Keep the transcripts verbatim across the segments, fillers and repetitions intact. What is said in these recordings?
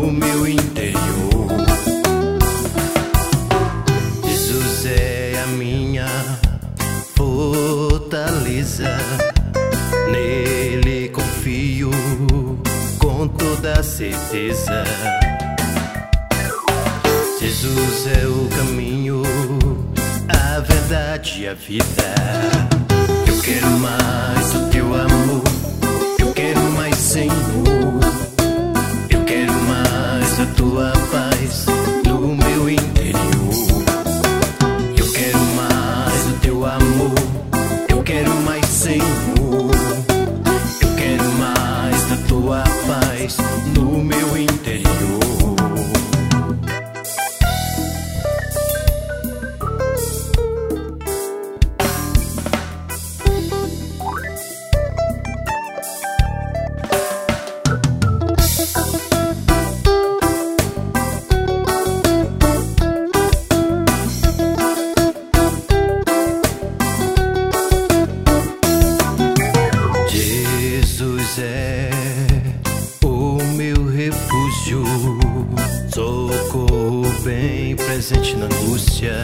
no meu interior. Jesus é a minha fortaleza, nele confio com toda certeza. Jesus é o caminho, a verdade e a vida. Eu quero mais do teu amor, eu quero mais, Senhor. Eu quero mais da tua paz no meu interior. Eu quero mais do teu amor, eu quero mais, Senhor. Eu quero mais da tua paz no meu interior. Jesus é o meu refúgio, socorro bem presente na angústia.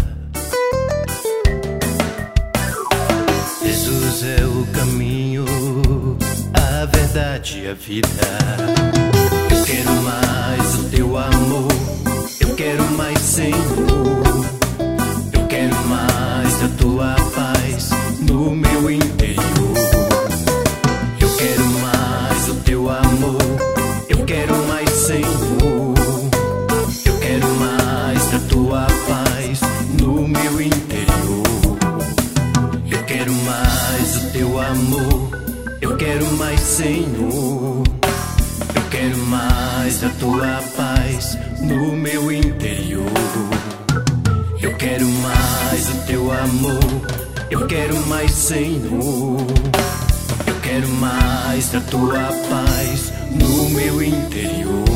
Jesus é o caminho, a verdade e a vida. Eu quero mais do teu amor, eu quero mais, Senhor. Eu quero mais da tua paz no meu interior. Eu quero mais do teu amor, eu quero mais, Senhor. Eu quero mais da tua paz no meu interior. Eu quero mais do teu amor, eu quero mais, Senhor. Eu quero mais da tua paz no meu interior. Eu quero mais do teu amor, eu quero mais, Senhor. Eu quero mais da tua paz no meu interior.